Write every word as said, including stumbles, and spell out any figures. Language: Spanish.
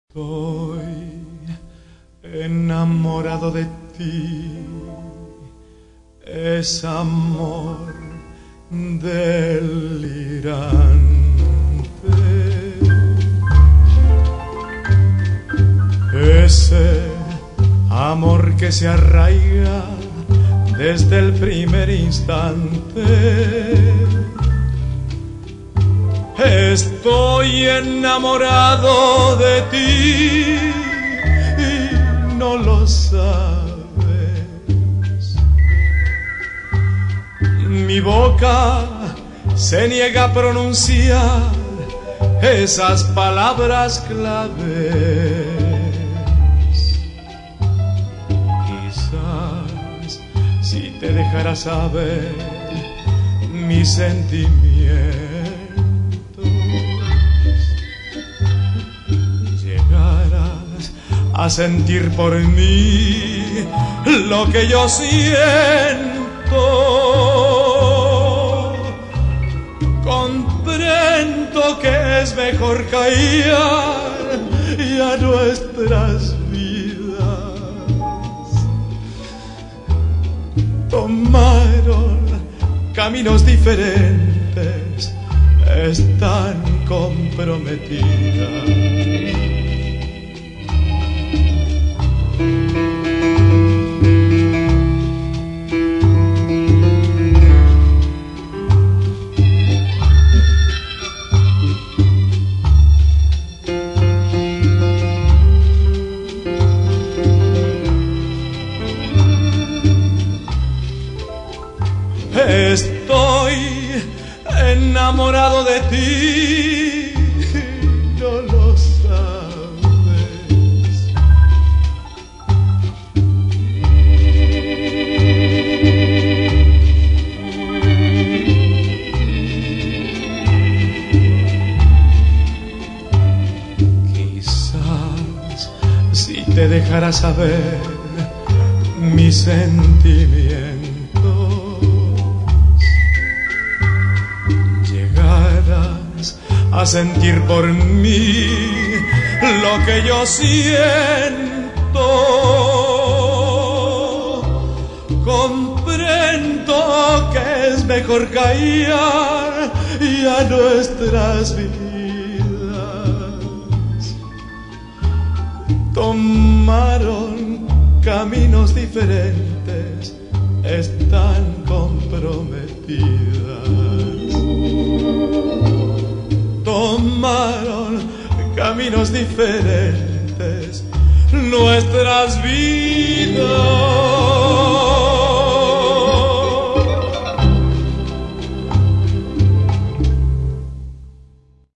Estoy enamorado de ti, es amor delirante. Ese amor que se arraiga desde el primer instante. Estoy enamorado de ti y no lo sabes. Mi boca se niega a pronunciar esas palabras claves. Quizás si te dejara saber mi sentimiento, a sentir por mí lo que yo siento. Comprendo que es mejor callar ya nuestras vidas tomaron caminos diferentes, están comprometidas. Estoy enamorado de ti, no lo sabes. Quizás si te dejara saber mi sentimiento, a sentir por mí lo que yo siento. Comprendo que es mejor callar ya nuestras vidas tomaron caminos diferentes, están comprometidas. Tomaron caminos diferentes nuestras vidas.